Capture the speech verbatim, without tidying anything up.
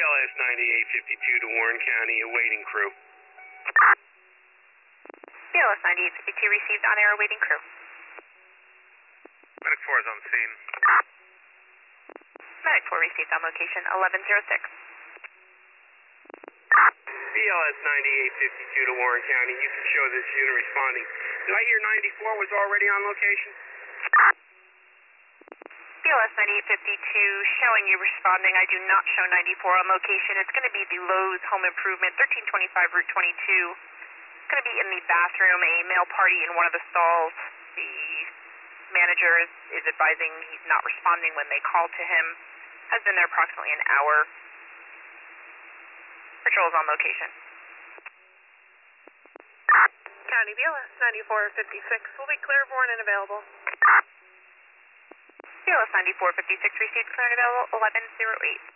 L S ninety-eight fifty-two to Warren County, awaiting crew. B L S ninety-eight fifty-two received on air, awaiting crew. Medic four is on scene. Medic four received on location, eleven oh six. B L S ninety-eight fifty-two to Warren County, you can show this unit responding. Did I hear ninety-four was already on location? B L S ninety-eight fifty-two showing you responding. I do not show ninety-four on location. It's going to be the Lowe's Home Improvement, thirteen twenty-five Route twenty-two. It's going to be in the bathroom, a male party in one of the stalls. The manager is, is advising he's not responding when they call to him. Has been there approximately an hour. Patrol's on location. County B L S ninety-four fifty-six will be clear, born and available. B L S ninety-four fifty-six received clear and available, eleven oh eight.